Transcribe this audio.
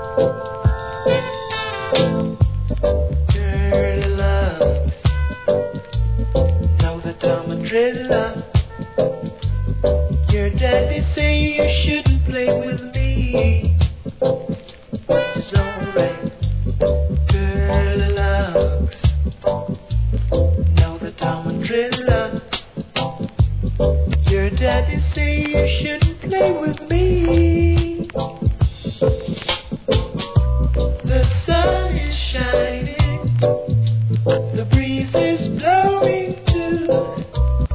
Dirty love, know that I'm a dirty love. Your daddy say you shouldn't play with me. It's alright. Dirty love, know that I'm a dirty love. Your daddy say you shouldn't play with me.